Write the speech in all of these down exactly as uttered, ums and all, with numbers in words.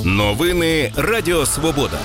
Новини Радіо Свобода.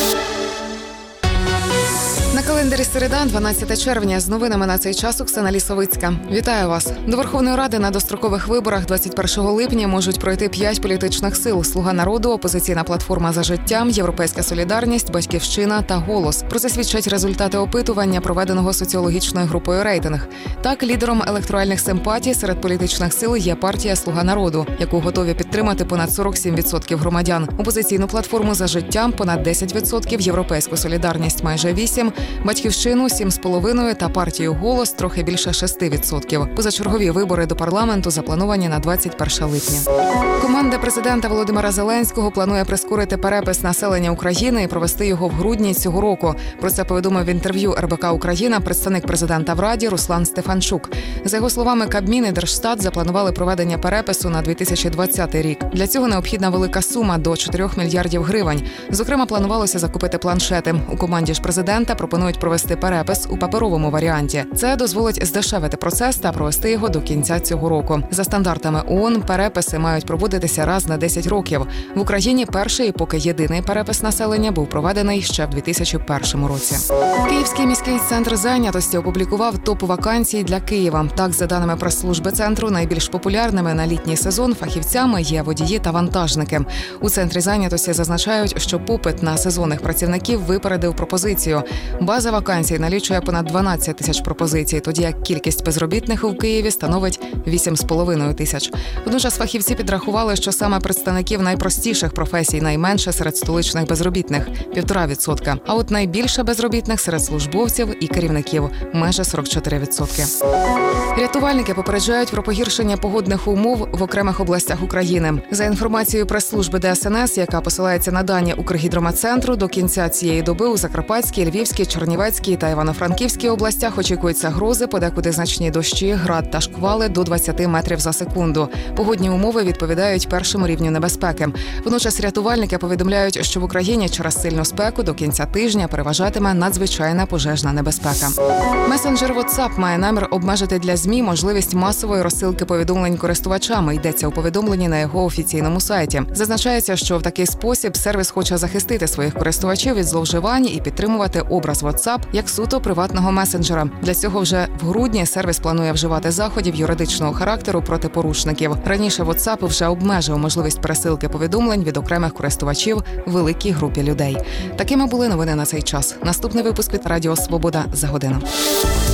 На календарі середа, дванадцяте червня. З новинами на цей час Оксана Лісовицька. Вітаю вас. До Верховної Ради на дострокових виборах двадцять першого липня можуть пройти п'ять політичних сил: «Слуга народу», «Опозиційна платформа За життя», «Європейська солідарність», «Батьківщина» та «Голос». Про це свідчать результати опитування, проведеного соціологічною групою «Рейтинг». Так, лідером електоральних симпатій серед політичних сил є партія «Слуга народу», яку готові підтримати понад сорок сім відсотків громадян. «Опозиційну платформу За життя» – понад десять відсотків, «Європейську солідарність» – майже вісім відсотків, «Батьківщину» – сім з половиною та партію «Голос» – трохи більше шести відсотків. Позачергові вибори до парламенту заплановані на двадцять перше липня. Команда президента Володимира Зеленського планує прискорити перепис населення України і провести його в грудні цього року. Про це повідомив в інтерв'ю ер бе ка «Україна» представник президента в Раді Руслан Стефанчук. За його словами, Кабмін і Держстат запланували проведення перепису на дві тисячі двадцятий рік. Для цього необхідна велика сума – до чотирьох мільярдів гривень. Зокрема, планувалося закупити планшети. У команді ж президента пропонують провести перепис у паперовому варіанті. Це дозволить здешевити процес та провести його до кінця цього року. За стандартами ООН, переписи мають проводитися раз на десять років. В Україні перший і поки єдиний перепис населення був проведений ще в дві тисячі першому році. Київський міський центр зайнятості опублікував топ вакансій для Києва. Так, за даними прес-служби центру, найбільш популярними на літній сезон фахівцями є водії та вантажники. У центрі зайнятості зазначають, що попит на сезонних працівників випередив пропозицію. База вакансій налічує понад дванадцять тисяч пропозицій, тоді як кількість безробітних у Києві становить вісім з половиною тисяч. Водночас фахівці підрахували, що саме представників найпростіших професій найменше серед столичних безробітних – півтора відсотка. А от найбільше безробітних серед службовців і керівників – майже сорок чотири відсотки. Рятувальники попереджають про погіршення погодних умов в окремих областях України. За інформацією прес-служби де ес ен ес, яка посилається на дані Укргідрометцентру, до кінця цієї доби у Закарпатській, Львівській, Чернівецькій та Івано-Франківській областях очікуються грози, подекуди значні дощі, град та шквали до двадцяти метрів за секунду. Погодні умови відповідають першому рівню небезпеки. Водночас рятувальники повідомляють, що в Україні через сильну спеку до кінця тижня переважатиме надзвичайна пожежна небезпека. Месенджер WhatsApp має намір обмежити для ЗМІ можливість масової розсилки повідомлень користувачами. Йдеться у повідомленні на його офіційному сайті. Зазначається, що в такий спосіб сервіс хоче захистити своїх користувачів від зловживань і підтримувати образ WhatsApp як суто приватного месенджера. Для цього вже в грудні сервіс планує вживати заходів юридичного характеру проти порушників. Раніше WhatsApp вже обмежив можливість пересилки повідомлень від окремих користувачів великій групі людей. Такими були новини на цей час. Наступний випуск від Радіо Свобода за годину.